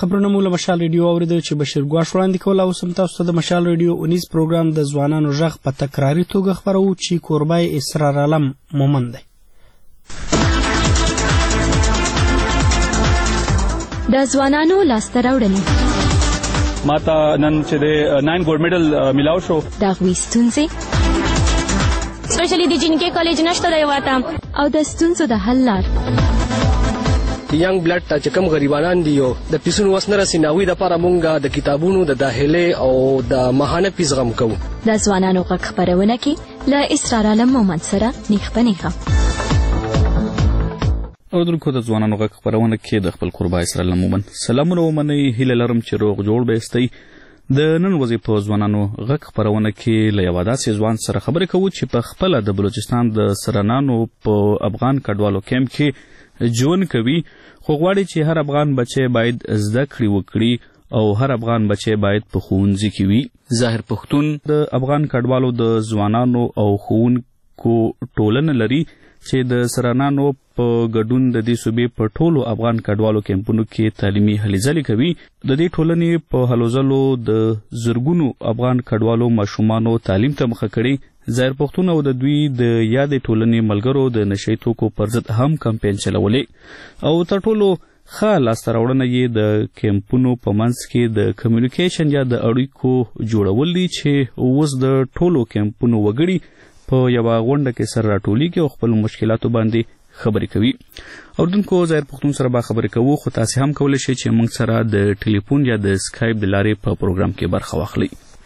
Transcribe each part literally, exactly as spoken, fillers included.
خبرونه مو له مشال ریډیو اوریدل چې بشیر ګواش وړاندې کول. او سم تاسو ته د مشال ریډیو اونیز پروګرام د ځوانانو غږ په تکراري توګه خبرو چې کوربای اسرار عالم مومن دی. د ځوانانو لاسته راوړنې ماته نن چې د ناین ګولډ میډل ملاو شو. د هغوی ستونزې سپیشلی د جنکې کالج نشته دی واته او د ستونزو د حل لار. ینګ بلډ ته چې کوم غریبانان دي او د پیسونو وس نه رسي ناوی د پاره مونږه د کتابونو د داخله او د ماهانه فیس غم کوو. د ځوانانو غږ خبرونه کې له اسرار عالم مومن سره نیخ په نیخه. اوردونکو د ځوانانو غږ خبرونه کې د خپل قربا اسرار عالم مومن سلامونه ومنئ. هیله لرم چې روغ جوړ به استئ. د نن ورځې په ځوانانو غږ خبرونه کې له یو داسې ځوان سره خبرې کوو چې په خپله د بلوچستان د سرنانو په افغان کډوالو کیمپ کې ژوند کوي، خو غواړي چې هر افغان بچی باید زده کړې وکړي او هر افغان بچی باید په ښوونځي کې وي. ظاهر پښتون د افغان کډوالو د ځوانانو او ښوونکو ټولنه لري چې د سرنانو په ګډون د دې صوبې په ټولو افغان کډوالو کیمپونو کې تعلیمي هلې ځلې کوي. د دې ټولنې په هلو ځلو د زرګونو افغان کډوالو ماشومانو تعلیم ته مخه کړي. ظاهر پښتون او د دوی د یادې ټولنې ملګرو د نشهیي توکو پر ضد هم کمپین چلولې او تر ټولو ښه لاسته راوړنه یې د کیمپونو په منځ کې د کمیونیکیشن یا د اړیکو جوړول دي چې اوس د ټولو کیمپونو وګړي په یوه غونډه کې سر راټولیږي او خپل مشکلاتو باندې خبرې کوي. اوردونکو ظاهر پښتون سره به خبرې کوو، خو تاسې هم کولی شئ چې موږ سره د ټلیفون یا د سکایپ د لارې په پروګرام کې برخه واخلئ.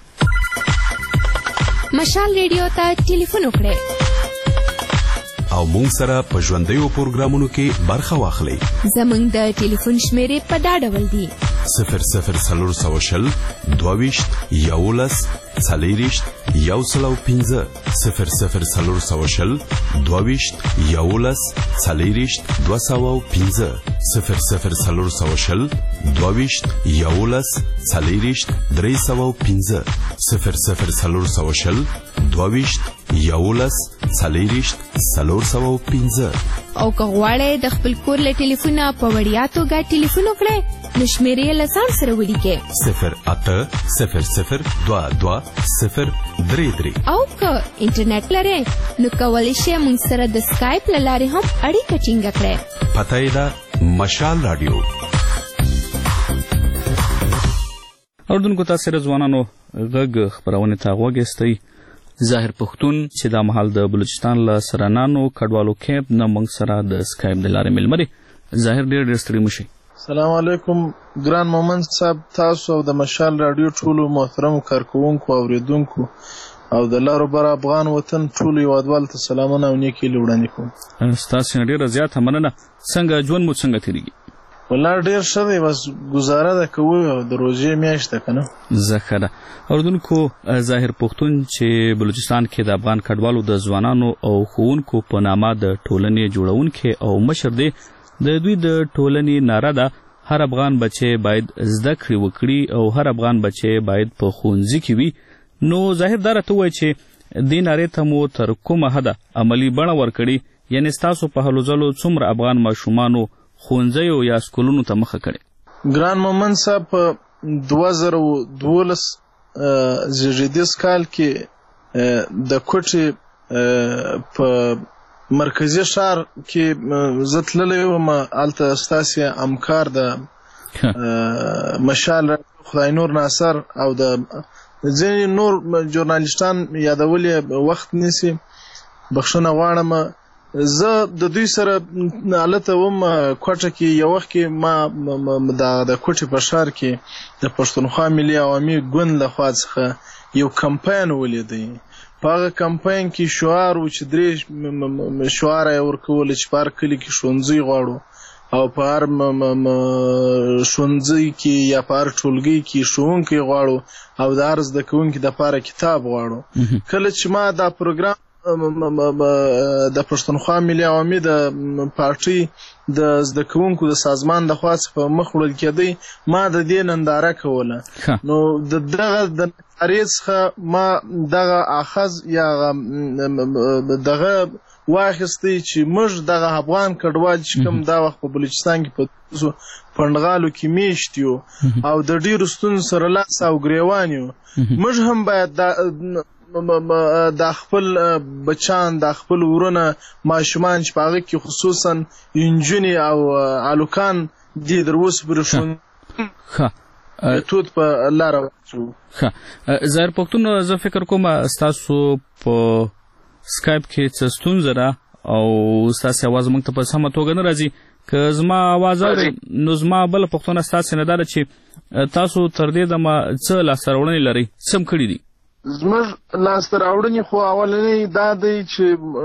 مشال ریډیو ته ټلیفون وکړئ او موږ سره په ژوندیو پروګرامونو کې برخه واخلئ. زموږ د ټلیفون شمیرې په دا ډول دي: صفر صفر څلور سوه شل دوه ویشت یولس څلېرویشت یو سل او پنځه صفر صفر څلور سوه شل دوه ویشت یولس څلېرویشت دوه سوه او پنځه صفر صفر څلور سوه شل دوه ویشت یولس څلېرویشت درې سوه او پنځه صفر صفر څلور سوه شل دوه ویشت یولس څلېرویشت څلور سوه او پنځه. او که غواړئ د خپل کور له ټلیفونه په وړیا توګه ټلیفون وکړئ نو شمیرې له ځان سره ولیکئ: صفر اته صفر صفر دوه دوه صفر درې درې. او که انټرنیټ لرئ نو کولی شئ موږ سره د سکایپ له لارې هم اړیکه ټینګه کړئ. پته یې ده مشال راډیو. اوردونکو تاسې د ځوانانو غږ خپرونې ته غوږ ایستی. ظاهر پښتون چې دا مهال د بلوچستان له سرنانو کډوالو کیمپ نه موږ سره د سکایپ د لارې ملمري. ظاهر ډېر ډېر ستړي مشئ. سلام علیکم ګران مومن صاحب، تاسو او د مشال راډیو ټولو محترمو کارکوونکو او اوریدونکو او د لارو بر افغان وطن ټولو هیوادوالو ته سلامونه او نیکې هیلې وړاندې کوم. ستاسو نه ډېره زیاته مننه. څنګه ژوند مو څنګه تېرېږي؟ والله ډېر ښه دی، بس ګزاره ده کوو او د روژې میاشت ده که نه. زه ښه ده. اوردونکو ظاهر پښتون چې بلوچستان کې د افغان کډوالو د ځوانانو او ښوونکو په نامه د ټولنې جوړونکی او مشر دی. د دوی د ټولنې ناره ده هر افغان بچی باید زده کړې وکړي او هر افغان بچی باید په ښوونځي کې وي. نو ظاهر دا راته ووایه چې دې نارې ته مو تر کومه حده عملي بڼه ورکړې، یعنې ستاسو په هلو ځلو څومره افغان ماشومانو ښوونځیو یا سکولونو ته مخه کړې؟ ګران مومن صاحب په دوه زره دولس زیږدیز کال کې د کوټې په مرکزي ښار کې زه تللی وم. هلته ستاسې همکار د مشال خدای نور ناصر او د ځینې نور ژورنالیستان یادولې وخت نیسي، بخښنه غواړم. زه د دوی سره هلته وم کوټه کې. یو وخت کې ما د کوټې په ښار کې د پښتونخوا ملي عوامي ګوند له خوا څخه یو کمپاین ولیدی. په هغه کمپاین کې شعار و چې درې شعاره یې ورکول چې په هر کلي کې ښوونځی غواړو او په هر ښوونځي کې یا په هر ټولګي کې ښوونکی غواړو او د هر زده کوونکي دپاره کتاب غواړو. کله چې ما دا پروګرام د پښتونخوا ملي عوامي د پارټۍ د زده کوونکو د سازمان د خوا څخه مخ وړل کېدی، ما د دې ننداره کوله. نو د دغه د نندارې څخه ما دغه اخذ یا دغه واخیستی چې موږ دغه افغان کډوال چې کوم دا وخت په بلوچستان کې په پنډغالو کې میشت یو او د ډیرو ستونزو سره لاس او ګریوان یو موږ هم باید د خپل بچان د خپل ورونه ماشومان چې په هغه کې خصوصا نجونې او هلکان دي در اوسه پورې ښه تود په لاره واچوو. ښه ظاهر پښتون زه فکر کوم ستاسو په سکایپ کې څه ستونزه ده او ستاسو اواز موږ ته په سمه توګه نه راځي. که زما اواز اورئ نو زما بله پوښتنه ستاسې نه دا ده چې تاسو تر دې دمه څه لاسته راوړنې لرئ، څه هم کړي دي؟ زموږ لاسته راوړنې خو اولنی دا دی چې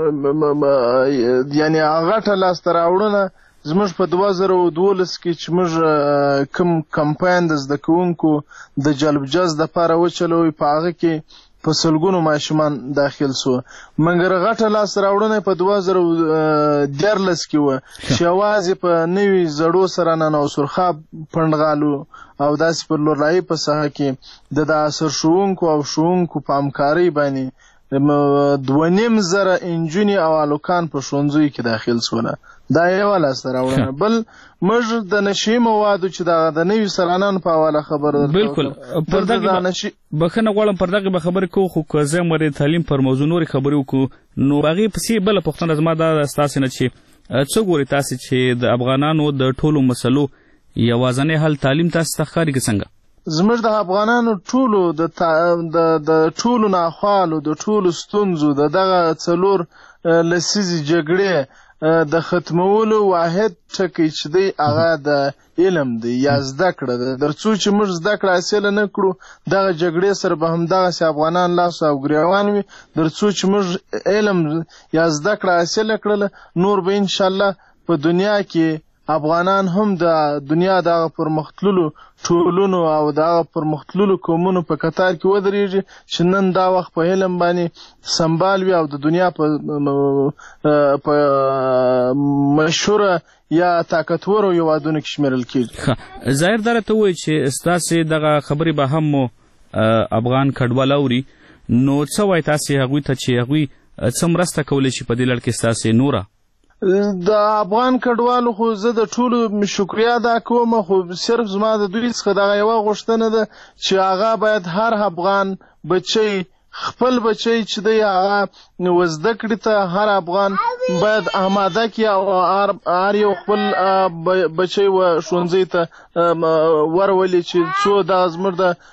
یعنې غټه لاسته راوړنه زموږ په دوه زره دولس کې چې موږ کوم کمپاین د زده کوونکو د جلب جذب دپاره وچلوی په هغه کې په سلګونو ماشومان داخل سو. مګر غټه لاسته راوړنه په دوه زره دیارلس کې وه چې یوازې په نوي زړو سره نن او سرخاب پنډغالو او داسې په لورلایي په ساحه کې د د اثر ښوونکو او ښوونکو په همکارۍ باندې دوه نیم زره انجونې او هلکان په ښوونځیو کې داخل سوله. دا یوه لاسته راوړنه. بل موږ د نشي موادو چې د نوي سرانانو په حواله خبر بالکل پر دغه بخښنه غواړم پر دغه به خبرې کوو، خو که زه مورې تعلیم پر موضوع نورې خبرې وکړو نو هغې پسې بله پوښتنه زما دا ده ستاسې نه چې څه ګورئ تاسې چې د افغانانو د ټولو مسلو یوازنی حل تعلیم تاسې ته ښکاري که څنګه؟ زموږ د افغانانو ټولو د ټولو ناخوالو د ټولو ستونزو د دغه څلور لسیزې جګړې د ختمولو واحد ټکی چې دی هغه د علم دی یا زده کړه ده. تر څو چې موږ زده کړه حاصله نه کړو دغه جګړې سره به همدغسې افغانان لاس او ګریوان وي. تر څو چې موږ علم یا زده کړه حاصله کړله نور به انشاءالله په دنیا کې افغانان هم د دنیا دغه پرمختللو ټولنو او دغه پرمختللو قومونو په کتار کې ودرېږي چې نن دا وخت په علم باندې سمبال وي او د دنیا په مشهوره یا طاقتورو هېوادونو کې شمېرل کېږي. ظاهر دا راته ووایي چې ستاسې دغه خبرې به هم مو افغان کډوال اوري نو څه وایي تاسې هغوی ته چې هغوی څه مرسته کولی شي په دې لړ کې ستاسې نوره؟ د افغان کډوالو خو زه د ټولو شکریا ادا کوم، خو صرف زما د دوی څخه دغه یوه غوښتنه ده چې هغه باید هر افغان بچی خپل بچی چې دی هغه وزده کړي ته هر افغان باید آماده کړي او هر یو خپل بچی و ښوونځي ته ورولي چې څو دغه زموږ د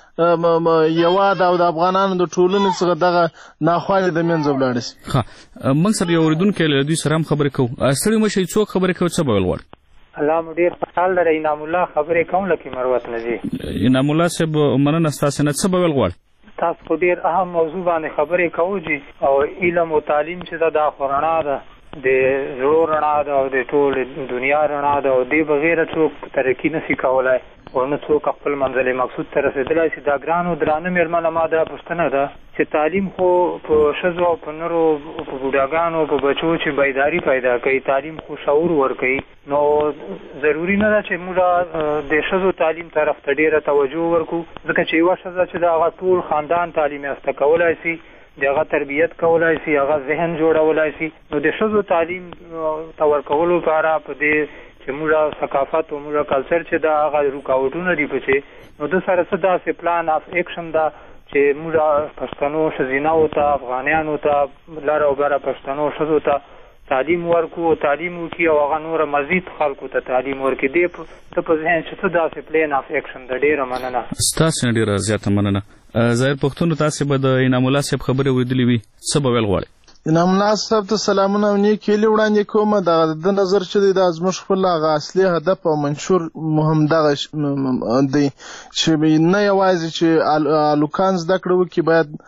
یواد او د افغانانو د ټولنې څخه دغه ناخوالې د منځه ولاړه شي. ښه موږ سره یو اورېدونکی له دوی سره هم خبرې کوو. ستړي مه شئ، څوک خبرې کوي، څه به ویل غواړي؟ الله مو ډېر خوشحال لرئ. انعام الله خبرې کوم لکه مروت نه ځي. انعام الله صاحب مننه ستاسې نه، څه به ویل غواړي؟ تاسو خو ډېر اهم موضوع باندې خبرې کوو جي او علم او تعلیم چې ده دا خو رڼا ده، د زړو رڼا ده او د ټول دنیا رڼا ده او دې بغیره څوک ترقي نشي کولی او نه څوک خپل منزل مقصود ته رسېدلی شي. دا ګرانو درانه مېرمنه ما دا پوښتنه ده چې تعلیم خو په ښځو او په نرو په بوډاګانو په بچو چې بیداري پیدا کوي، تعلیم خو شعور ورکوي، نو ضروري نه ده چې موږ د ښځو تعلیم طرف ته ډېره توجه ورکړو ځکه چې یوه ښځه چې د هغه ټول خاندان تعلیم یافته کولی شي، د هغه تربیت کولی شي، هغه ذهن جوړولی شي، نو د ښځو تعلیم ته ورکولو لپاره په دې چې موږ ثقافت او موږ کلچر چې دا هغه رکاوټونه دي پکې، نو د سره څه داسې پلان اف ایکشن ده چې موږ پښتنو ښځینهو ته افغانیانو ته لر او بره پښتنو ښځو ته تعلیم ورکړو او تعلیم وکړي او هغه نوره مزید خلکو ته تعلیم ورکړي. دې ته په ذهن چې څه داسې پلان اف ایکشن ده. ډېره مننه ستاسې نه، ډېره زیاته مننه. ظاهر پښتون تاسې به د انعام الله صاحب خبرې اورېدلې وي، څه به ویل غواړئ؟ انعام الله صاحب ته سلامونه او نیک هیلې وړاندې کوم. دغه د نظر چې دی دا زموږ خپل هغه اصلي هدف او منشور مهم دغه دی چې نه یوازې چې هلکان زده کړه وکړي،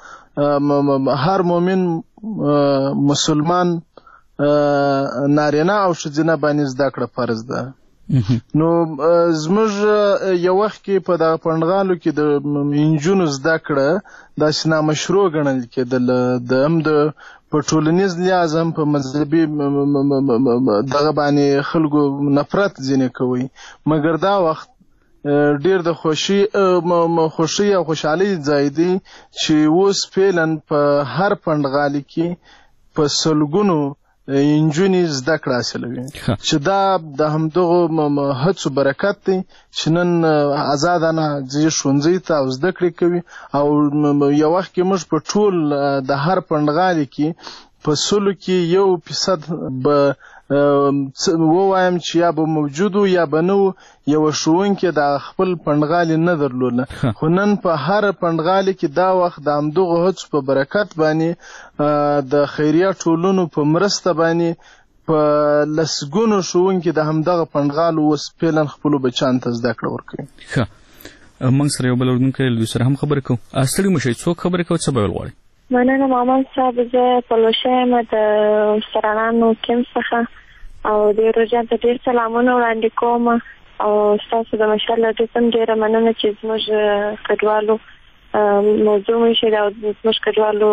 باید هر مؤمن مسلمان نارینه او ښځینه باندې زده کړه فرض ده. نو زموږ یو وخت کې په دغه پنډغالو کې د نجونو زده کړه داسې نامشروع ګڼل کېدله، د هم د په ټولنیز لحاظ هم په مذهبي دغه باندې خلکو نفرت ځینې کوي. مګر دا وخت ډېر د خوښي خوښي او خوشحالۍ ځای دی چې اوس فعلا په هر پنډغالي کې په سلګونو انجونې زده کړه حاصلوي چې دا د همدغو هڅو برکت دی چې نن ازادانه ځي ښوونځي ته او زده کړې کوي او یو وخت کې موږ په ټول د هر پنډغالي کې په سلو کې یو فیصد به ووایم چې یا به موجود و یا به نه و یوه ښوونکي د خپل پنډغالي نه درلوده خو نن په هر پنډغالي کې دا وخت د همدغو هڅو په برکت باندې د خیریه ټولنو په مرسته باندې په لسګونو ښوونکي د همدغه پنډغالو اوس فعلا خپلو بچیانو ته زده کړه ورکوي. ښه موږ سره یو بل اورېدونکی له دوی سره هم خبرې کوو. ستړي مه شئ، څوک خبرې کوي، څه به ویل غواړئ؟ مننه مامان صاحب، زه پلوشه یم د سرانانو کمپ څخه او دې روژان ته ډېر سلامونه وړاندې کوم او ستاسو د مشر له دې هم ډېره مننه چې زموږ کډوالو موضوع مو ایښې ده او زموږ کډوالو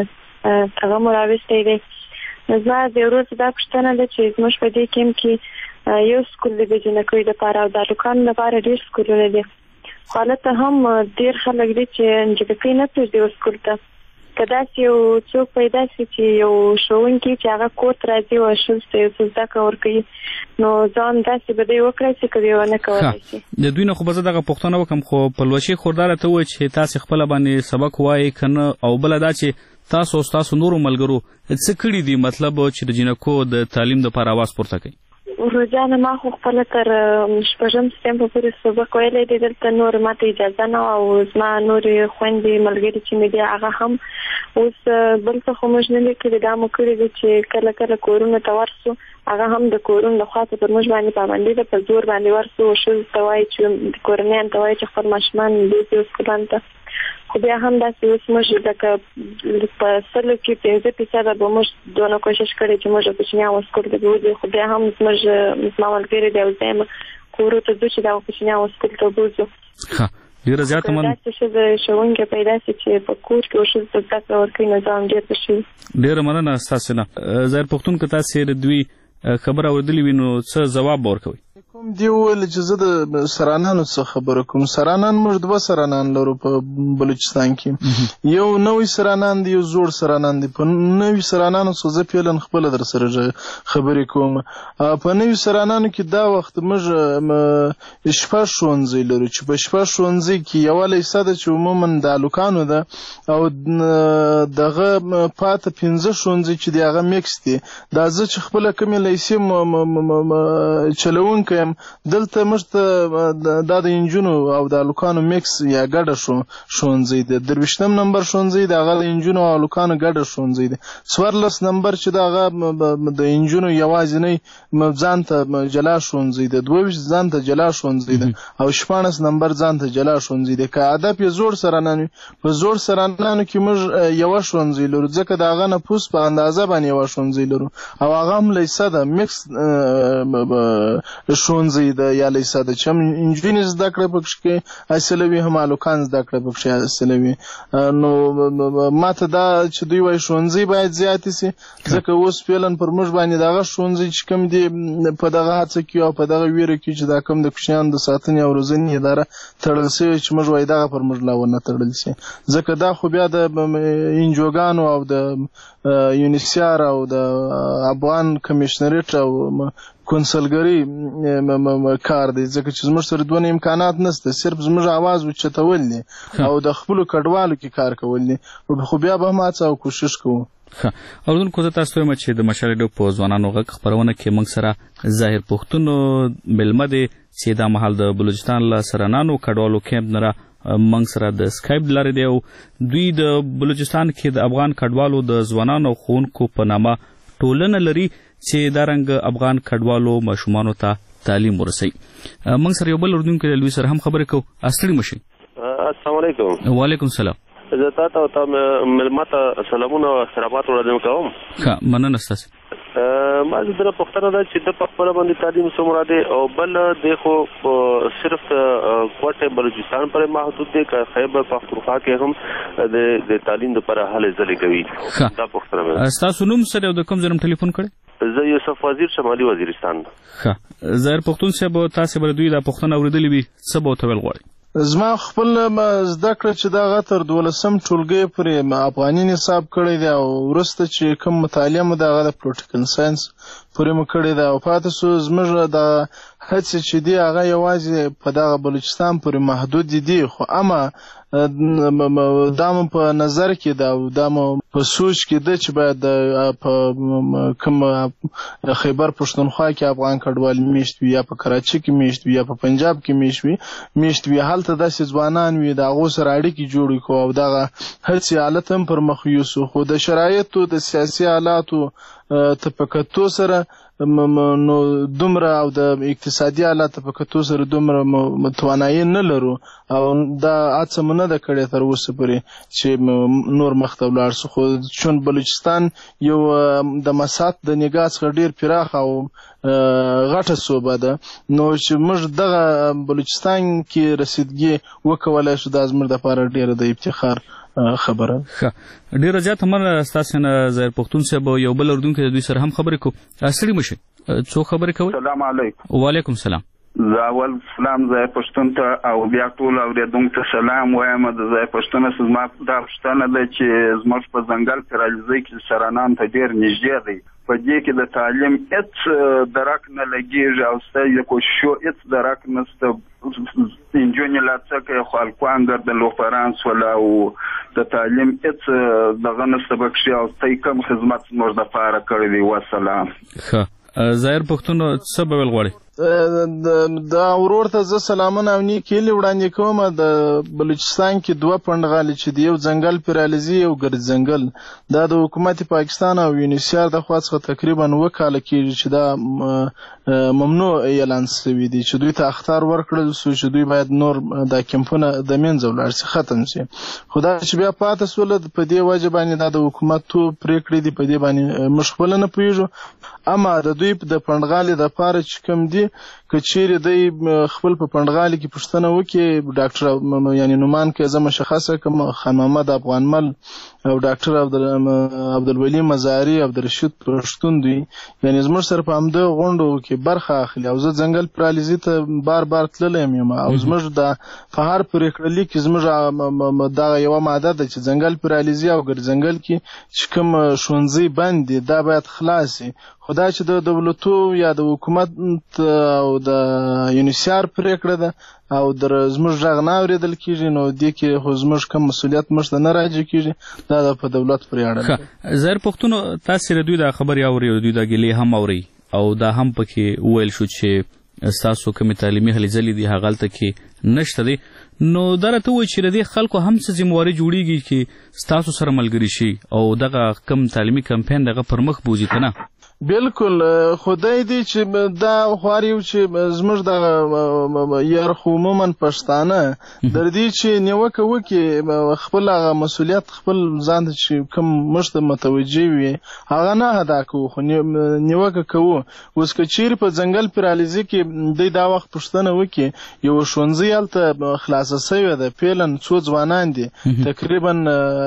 هغه مو راوستی دی. زما د ورځ دا پوښتنه ده چې زموږ په دې کمپ کې یو سکول دی د جنکیو دپاره او د هلکانو لپاره ډېر سکولونه دي خو هلته هم ډېر خلک دي چې نجلۍ نه پرېږدي یو سکول ته. که داسې یو څوک پیدا شي چې یو ښوونکی چې هغه کور ته راځي او ښځو ته یو څه زده کړه ورکوي نو ځان داسې به دی وکړی چې که دی ونه کولی شي. د دوی نه خو به زه دغه پوښتنه وکړم خو پلوشې خورداره ته ووایي چې تاسې خپله باندې سبق وایئ که نه او بله دا چې تاسو او ستاسو نورو ملګرو څه کړي دي مطلب چې د جینکو د تعلیم دپاره اواز پورته کوي؟ روزانه ما خو خپله تر شپږم سټمپه پورې سبق ویلی دی، دلته نور ما ته اجازه نه او زما نورې خویندې ملګري چې مې دي هغه هم اوس بل څه خو موږ نه دي کړي، دا مو کړي دي چې کله کله کورونو ته ورسو هغه هم د کورونو لخوا ته پر موږ باندې پابندي ده، په زور باندې ورسو ښځو ته وایي چې کورنیانو ته وایي چې خپل ماشومان بوځي سکولانو ته. خو بیا هم داسې اوس موږ لکه په سلو کې پنځه فیصده به موږ دونه کوشش کړی چې موږ کوچنیان سکول ته بوځو خو بیا هم زموږ زما ملګري دی او زه یم کورو ته ځو چې دغه کوچنیان سکول ته بوځو. ډېره زیاته من داسې ښځه ښوونکی پیدا شي چې په کور کې ښځو ته زده کړه ورکوي نو زه هم ډېر ښه شي. ډېره مننه ستاسې نه. ظاهر پښتون که تاسې د دوی خبره اورېدلې وي نو څه ځواب به ورکوئ؟ کوم دی وویل چې زه د سرانانو څخه خبره کوم. سرانان موږ دوه سرانان لرو په بلوچستان کې، یو نوی سرانان دی یو زوړ سرانان دی. په نوي سرانانو څخه زه فعلا خپله در سره خبرې کوم. په نوي سرانانو کې دا وخت موږ شپږ ښوونځي لرو چې په شپږ ښوونځي کې یوه لیسه ده چې عموما د هلکانو ده او دغه پاته پنځه ښوونځي چې دی هغه میکس دی. دا زه چې خپله کومې لیسې چلوونکی یم دلته موږ ته دا د انجونو او د هلکانو میکس یا ګډه ښوونځی دی. درویشتم نمبر ښوونځی د هغه د انجونو او هلکانو ګډه ښوونځی دی. څوارلس نمبر چې د هغه د انجونو یوازینی ځان ته جلا ښوونځی دی. دوه ویشت ځان ته جلا ښوونځی دی او شپاړس نمبر ځان ته جلا ښوونځی دی. که هدف یې زوړ سرانان وي په زوړ سرانانو کې موږ یوه ښوونځی لرو ځکه د هغه نفوس په اندازه باندې یوه ښوونځی لرو او هغه هم لیسه ده میکس ښوونځی ده یا لیسه ده چې هم انجونې زده کړه پکښې حاصلوي هم هلکان زده کړه پکښې حاصلوي. نو ما ته دا چې دوی وایي ښوونځي باید زیاتې سي ځکه اوس فعلا پر موږ باندې دغه ښوونځي چې کوم دي په دغه هڅه کې او په دغه ویره کې چې دا کوم د کوچنیانو د ساتنې او روزنې اداره تړل سوې چې موږ وایي دغه پر موږ لا ونه تړل سي ځکه دا خو بیا د انجوګانو او د یونیسیار او د افغان کمیشنریټ او کونسلګري کار دی ځکه چې زموږ سره دونه امکانات نشته، صرف زموږ اواز اوچتول دي او د خپلو کډوالو کې کار کول دي خو بیا به هم هڅه او کوشش کوو. ښه اورېدونکو زه تاسو ته وایم چې د مشال ریډیو په ځوانانو غږ خپرونه کې موږ سره ظاهر پښتون مېلمه دی چې دا مهال د بلوچستان له سرانانو کډوالو کیمپ نه موږ سره د سکایپ د لارې دی او دوی د بلوچستان کې د افغان کډوالو د ځوانانو او ښوونکو په نامه ټولنه لري چې دا رنګ افغان کډوالو ماشومانو ته تعلیم ورسوي. موږ سره یو بل اورېدونکی دی، سره هم خبرې کوو. ستړي مه شئ. السلام علیکم. وعلیکم السلام. زه تا ته او تا مېلمه ته سلامونه او احترامات وړاندې کوم. ښه مننه ستاسې. ما زه دنه پوښتنه ده چې د په خپله باندې تعلیم څومره دی او بل دی خو صرف کوټې بلوچستان پورې محدود دی که خیبر پختونخوا کې هم د تعلیم دپاره هلې ځلې کوي؟ دا پوښتنه مې. ستاسو نوم سره او د کوم ځای نه ټلیفون کړی؟ زه یوسف وزیر شمالي وزیرستان. ښه ظاهر پښتون صاحب تاسې به د دوی دا پوښتنه اورېدلې وي څه به ورته ویل غواړئ؟ زما خپل زده کړه چې دغه تر دولسم ټولګي پورې افغاني نصاب کړی دی او وروسته چې کوم مطالعه مو دغه د پولیټیکل ساینس پورې مو کړی دی او پاتې سو زموږ د هڅې چې دی هغه یوازې په دغه بلوچستان پورې محدود دي خو اما دا مو په نظر کې ده او دا مو په سوچ کې ده چې باید په کوم خیبر پښتونخوا کې افغان کډوال میشت وي یا په کراچي کې میشت وي یا په پنجاب کې میشت وي میشت وي هلته داسې ځوانان وي د هغو سره اړیکې جوړې کړو او دغه هڅې حالت هم پر مخ یوسو خو د شرایطو د سیاسي حالاتو ته په کتو سره نو دومره او د اقتصادي حالاتو په کتو سره دومره توانایي نه لرو او دا هڅه مو نه ده کړې تر اوسه پورې چې نور مخته ولاړ سو خو چون بلوچستان یو د مساحت د نګاه څخه ډېر پراخ او غټه صوبه ده نو چې موږ دغه بلوچستان کې رسیدګي وکولای شو دا زموږ دپاره ډېره د افتخار خبره. ښه ډېره زیاته مننه ستاسو نه ظاهر پښتون صاحب یو بل اردونکي د دوی سره هم خبرې کوو. ستړي مه شئ. څو خبرې کوئ؟ سلام علیکم. وعلیکم سلام. زه اول سلام ظاهر پښتون ته او بیا ټولو اورېدونکو ته سلام وایم. د ظاهر پښتون څخه زما دا پوښتنه ده چې زموږ په ځنګل پراليزۍ کې سرانان ته ډېر نږدې دی په دې کې د تعلیم هېڅ درک نه لګېږي او ستاسو د کوششو هېڅ درک نشته. نجونې لا څه کوي خو هلکان د لوفران سوله او د تعلیم هېڅ دغه نشته پکښې او ستاسو کوم خدمت زموږ دپاره کړی دی. وسلام. ښه ظاهر پښتون څه به ویل غواړې؟ دا ورور ته زه سلامونه او نیک هیلې وړاندې کوم. د بلوچستان کې دوه پنډغالې چې د یو ځنګل پراليزي یو ګرد ځنګل دا د حکومت پاکستان او یونیسیار د خوا څخه تقریبا اووه کاله کېږي چې دا ممنوع اعلان شوي دي چې دوی ته اخطار ورکړل سو چې دوی باید نور دا کمپونه د منځه ولاړ شي ختم شي. خو دا چې بیا پاتې سوله په دې وجه باندې دا د حکومت تو پرېکړې دي په دې باندې موږ خپله نه پوهېږو اما د دوی د پنډغالې دپاره چې کوم دي که چیرې دی خپل په پنډغالي کې پوښتنه وکړي ډاکټر یعنی نومان کې زه مشخصه کړم خان محمد افغانمل او ډاکټر عبدالولي مزاري عبدالرشید پښتون دوی یعنی زموږ سره په همدغه غونډو کې برخه اخلي او زه ځنګل پراليزي ته بار بار تللی یم او زموږ د په هر پرېکړه لیک کې زموږ دغه یوه ماده ده چې ځنګل پراليزي او ګرځنګل کې چې کوم ښوونځي بند دي دا باید خلاص شي. خو دا چې د دولتو یا د حکومت او د یونیسیار پرېکړه ده او در زموږ غږ نه اورېدل کېږي نو دې کې خو زموږ کوم مسؤلیت موږ ته نه راجع کېږي دا د په دولت پورې اړه ده. ظاهر پښتون تاسې د دوی دا خبرې اورئ او دوی دا ګیلې هم اورئ او دا هم پکې وویل شو چې ستاسو کومې تعلیمي هلې ځلې دي هغه هلته کې نشته دی نو دا راته ووایي چې د دې خلکو هم څه ذمواري جوړېږي چې ستاسو سره ملګري شي او دغه کوم تعلیمي کمپین دغه پر مخ بوځي که نه؟ بالکل خدای دی چې دا خواري چې زموږ د یار خو عموما پښتانه در دې چې نیوکه وکړي خپل هغه مسؤلیت خپل ځان ته چې کوم موږ ته متوجه وي هغه نه ادا کوو خو نیوکه کوو. اوس که چیرې په ځنګل پراليزي کې دی دا وخت پوښتنه وکړي یو ښوونځی هلته خلاصه سوې ده فعلا څو ځوانان دي تقریبا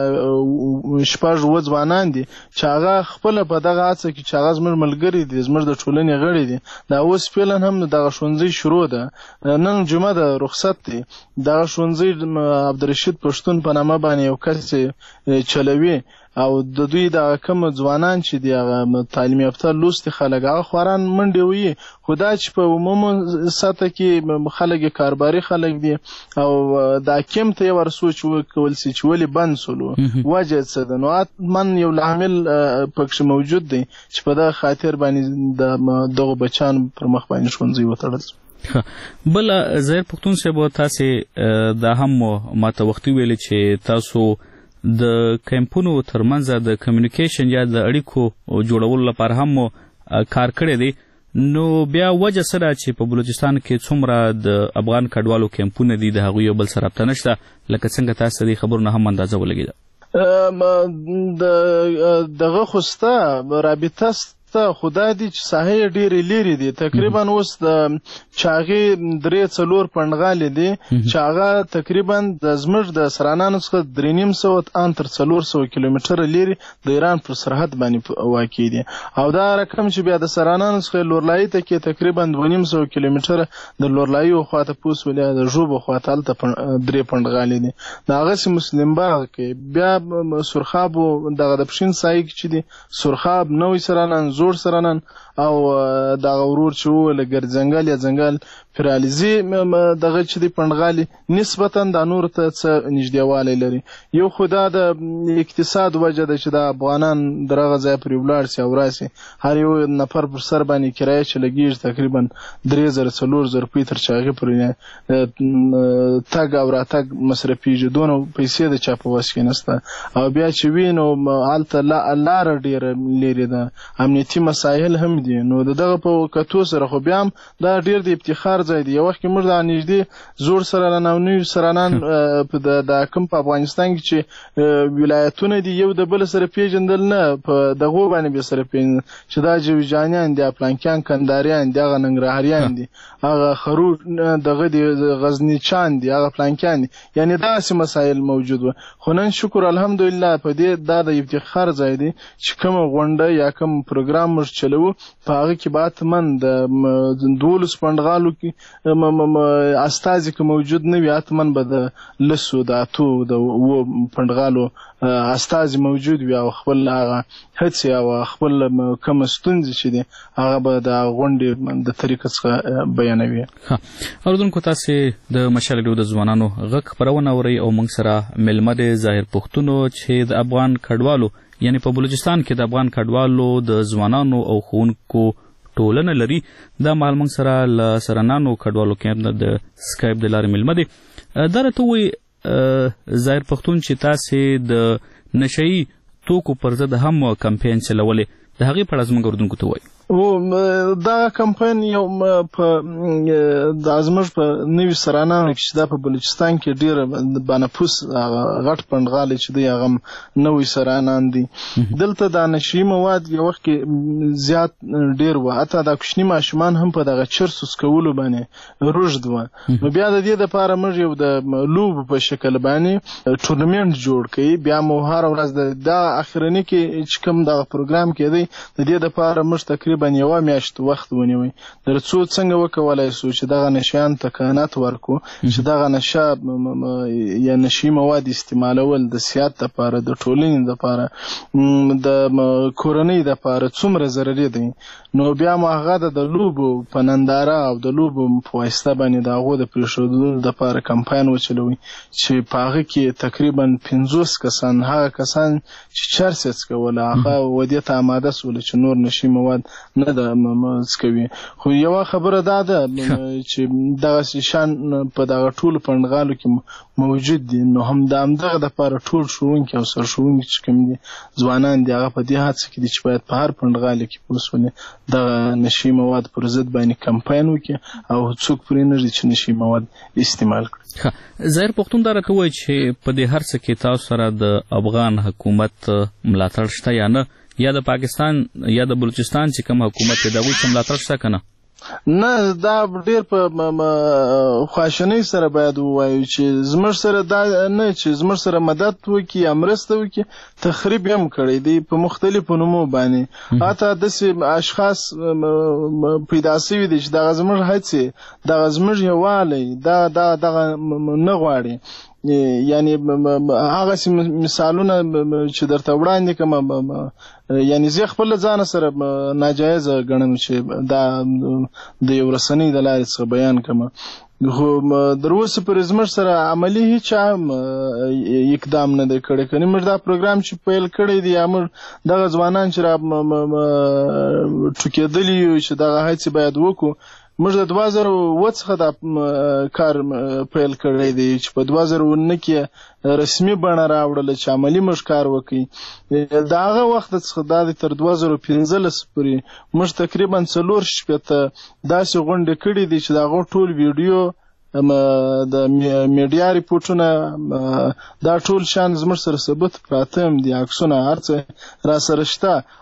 شپږ اووه ځوانان دي چې هغه خپله په دغه هڅه کې چې هغه زموږ ملګري دي زموږ د ټولنې غړي دي دا اوس فعلا هم دغه ښوونځی شروع ده نن جمعه ده رخصت دی دغه ښوونځی عبدالرشید پښتون په نامه باندې یو کس چلوي او د دوی دغه کوم ځوانان چې دي هغه تعلیم یافته لوستي خلک هغه خواران منډې وهي خو دا چې په عمومي سطح کې خلک کارباري خلک دي او دا کم ته یو سوچ وکول سي چې ولې بند سولو وجه څه ده نو من یو لامل پکښې موجود دی چې په دغه خاطر باندې د دغو بچیانو پر مخ باندې ښوونځي وتړل. بل ظاهر پښتون صاحب تاسې دا هم ماته وختي ویلې چې تاسو د کیمپونو ترمنځ د کمیونیکیشن یا د اړیکو جوړولو لپاره هم کار کړی دی نو بیا وجه څه ده چې په بلوچستان کې څومره د افغان کډوالو کیمپونه دي د هغوی یو بل سره رابطه نشته لکه څنګه تاسو د دې خبرو نه هم اندازه ولګېده؟ دغه خو سته رابطه شته خو دا دي چې ساحې ډېرې لرې دي. تقریبا اوس د چاغې درې څلور پنډغالې دي چې هغه تقریبا د زموږ د سرانانو څخه درې نیم سوه ان تر څلور سوه کیلومتره لرې د ایران پر سرحد باندې واقع دي. او دا رقم چې بیا د سرانانو څخه لورلایي ته کې تقریبا دوه نیم سوه کیلومتره د لورلایي خواته پوس ولایت د ژوبو خواته هلته درې پنډغالې دي. د هغسې مسلم باغ کې بیا سرخاب دغه د پښین سایې کې چې دي سرخاب نوی سرانان زوړ سرانان او دغه ورور چې وویله ګرځنګل یا ځنګل پرالیزي دغه چې دي پنډغالي نسبتا دا نورو ته څه نږدېوالی لري. یو خو دا د اقتصاد وجه ده چې دا افغانان د هغه ځای پرې ولاړ سي او راسي هر یو نفر پر سر باندې کرایه چې لګېږي تقریبا درې زره څلور زره روپۍ تر چې هغې پورې تګ او راتګ مصرفېږي. دونه پیسې د چا په وس کې نشته. او بیا چې وي نو هلته لاره ډېره لرې ده، امنیتي مسایل هم دي. نو د دغه په کتو سره خو بیا هم دا ډېر د افتخار ځای دی. یو وخت کې موږ دا نږدې زوړ سرانان او نوي سرانان د کوم په افغانستان کې چې ولایتونه دي یو د بل سره پیژندل نه، په دغو باندې به سره پیژندل چې دا جویجانیان دي، پلانکیان کنداریان دي، هغه ننګرهاریان دي، هغه خرور دغه دي، غزنیچان دي، هغه پلانکیان دي. یعنی داسې مسایل موجود وو. خو نن شکر الحمدلله په دې دا د افتخار ځای دی چې کومه غونډه یا کوم پروګرام موږ چلوو په هغه کې به حتما د دولس پنډغالو کې استازي که موجود نه وي حتما به د لسو د اتو د اوو پنډغالو استازي موجود وي او خپل هغه هڅې او خپل کومه ستونزې چې دي هغه به د غونډې د طریقې څخه بیانوي. اورېدونکو تاسې د مشال راډیو د ځوانانو غږ خپرونه اورئ او موږ سره مېلمه دی ظاهر پښتون چې د افغان کډوالو یعنی په بلوچستان کې د افغان کډوالو د ځوانانو او ښوونکو ټولنه لري. دا مهال موږ سره له سرانانو کډوالو کیمپ نه د سکایپ د لارې مېلمه دی. دا راته ووایي ظاهر پښتون چې تاسې د نشهیي توکو پر ضد هم کمپین چلولی، د هغې په اړه زموږ اورېدونکو ته ووایي. او دا کمپاین یو په د زموږ په نوي سرانانو کې چې دا په بلوچستان کې ډېر بانفوس غټ پنډغالي چې دی هغه نوي سرانان دي. دلته دا نشهیي مواد یو وخت کې زیات ډېر وو، حتی دا کوچني ماشومان هم په دغه چرسو څکولو باندې روږد وو. نو بیا د دې دپاره موږ یو د لوبو په شکل باندې ټورنمنټ جوړ کړي. بیا مو هره ورځ دا اخرني کې چې کوم دغه پروګرام کېدی د دې دپاره موږ تقریبا باندې یوه میاشت وخت ونیوی تر څو څنګه وکولای سو چې دغه نشیان ته کانات ورکو چې دغه نشه یا نشي مواد استعمالول د صحت لپاره، د ټولنې لپاره، د کورنۍ لپاره څومره ضرري دي. نو بیا مو هغه د لوبو په ننداره او د لوبو په واسطه باندې د هغو د پرېښودلو لپاره کمپاین وچلوي چې په هغه کې تقریبا پنځوس کسان هغه کسان چې چرس یې څکوله هغه ودې ته اماده سول چې نور نشي مواد نه ده څکوي. خو یوه خبره دا ده چې دغسې شان په دغه ټولو پنډغالو کې موجود دي. نو هم د همدغه دپاره ټول ښوونکي او سرښوونکي چې کوم دي ځوانان دي هغه په دې هڅه کې دي چې باید په هر پنډغالي کې پوه سولې دغه نشي مواد پر ضد باندې کمپاین وکړي او څوک پرې نه ږدي چې نشي مواد استعمال کړي. ظاهر پښتون دا راته وایي چې په دې هر څه کې تاسو سره د افغان حکومت ملاتړ شته یا نه، یا د پاکستان یا د بلوچستان چې کوم حکومت دی د هغوی څه ملاتړ شته که نه؟ نه، دا ډېر په خواشنۍ سره باید ووایو چې زموږ سره دا نه چې زموږ سره مدد وکړي یا مرسته وکړي، تخریب هم کړی دی په مختلفو نومو باندې. حتی داسې اشخاص پیدا شوي دي چې دغه زموږ هڅې دغه زموږ یووالی دا دغه نه غواړي. یعنی هغه مثالونه چې درته وړاندې کوم یعنی زه خپل ځان سره ناجایزه ګڼم چې دا د یو رسنۍ د لارې څخه بیان کوم. خو در اوسه پورې زموږ سره عملي هیچا هم اقدام نه دی کړی. که موږ دا پروګرام چې پیل کړی دی یا موږ دغه ځوانان چې را ټوکېدلي یو چې دغه هڅې باید وکړو، موږ د دوه زره اووه څخه دا کار پیل کړی دی چې په دوه زره اووه کې رسمي بڼه راوړله چې عملي موږ کار وکړي. د هغه وخت څخه دا دی تر دوه زره پنځلس پورې موږ تقریبا څلور شپېته داسې غونډې کړي دي چې د هغو ټول ویډیو د میډیا ریپورټونه دا ټول شان زموږ سره ثبت پراته هم دي، عکسونه هر څه را سره شته.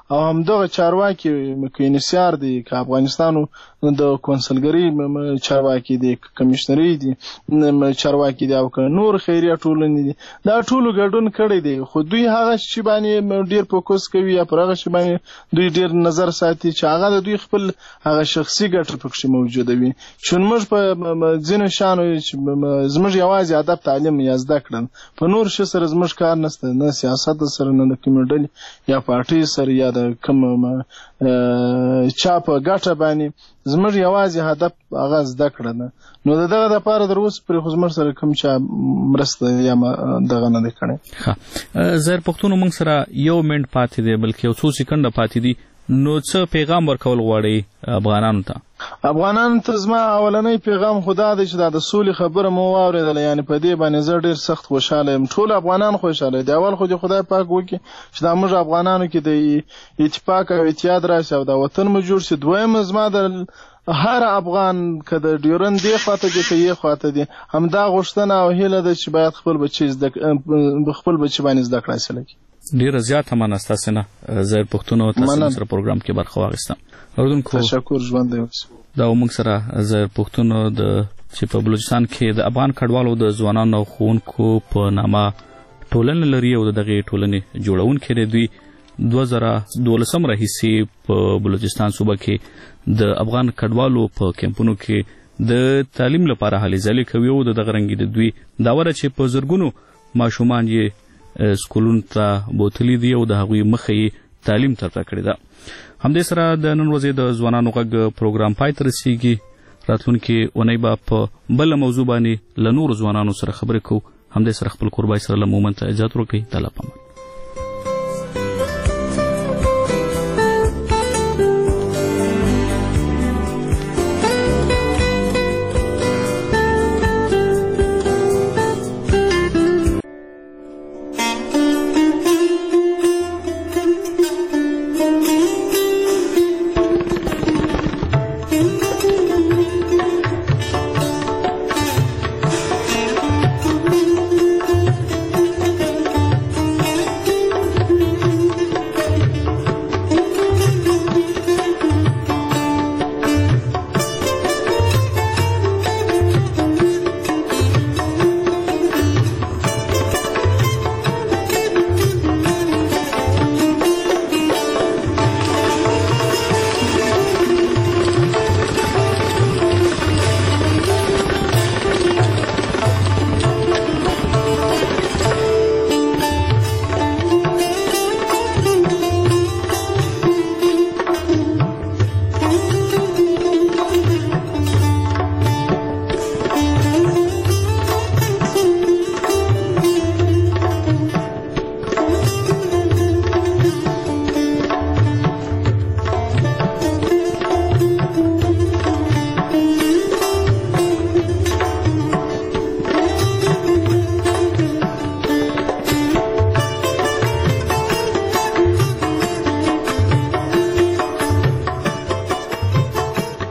او همدغه چارواکي کینسیار دي که افغانستانو د کونسلګری چارواکي دي کمشنري دي چارواکي دي او که نور خیریه ټولنې دي دا ټولو ګډون کړی دی خو دوی هغه شی باندې ډیر فوکس کوي یا پر هغه شی باندې دوی ډیر نظر ساتي چې هغه د دوی خپل هغه شخصي ګټه پکې موجوده وي چې موږ په ځینو شانو زموږ یوازې ادب تعلیم یا زده کړل په نور شي سره زموږ کار نشته نه سیاست سره نه د کوم ډلې یا پارټي سره یا د کوم چا په ګټه باندې زموږ یوازې هدف هغه زده کړه ده نو دغه لپاره در اوسه پرې خو زموږ سره کوم چا مرسته یا دغه نه دی کړی ښه زهر پښتون موږ سره یو منټ پاتې دی بلکې یو څو سکنډه پاتې دي نو څه پیغام ورکول غواړئ افغانانو ته افغانانو ته زما اولنی پیغام خدا دی چې دا د سولې خبره مو واورېدله یعنې په دې باندې زه ډېر سخت خوشحاله یم ټول افغانان خوشحاله دي اول خو دې خدای پاک وکړي چې دا موږ افغانانو کې د اتفاق او اتحاد راشي او دا وطن مو جوړ شي دویم زما د هر افغان که د ډیورند دی خواته دي که یې خواته دي همدا غوښتنه او هیله ده چې باید خپل بچي خپل بچي باندې زده کړه حاصله کړي ډیره زیاته مننه ستاسو نه زهر پښتون او تاسو سره پروګرام کې برخه واخیسته اردوونکو تشکر ژوند دی دا موږ سره زهر پښتون د چې په بلوچستان کې د افغان کډوالو د ځوانانو او ښوونکو په نامه ټولنه لري او دغه ټولنې جوړونکي دوی دوه زره دولسم راهیسې په بلوچستان صوبه کې د افغان کډوالو په کمپونو کې د تعلیم لپاره هلې ځلې کوي او دغه رنګ د دوی دا وره چې په زرګونو ماشومان یې سکولونو ته بوتلي دي او د هغوی مخه یې تعلیم ترلاسه کړې ده همدې سره د نن ورځې د ځوانانو غږ پروګرام پای ته رسیږي راتلونکي اونۍ به په بله موضوع باندې له نورو ځوانانو سره خبرې کوو همدې سره خپل قربای سره له مومن ته اجازه ورکوئ. الله پامان.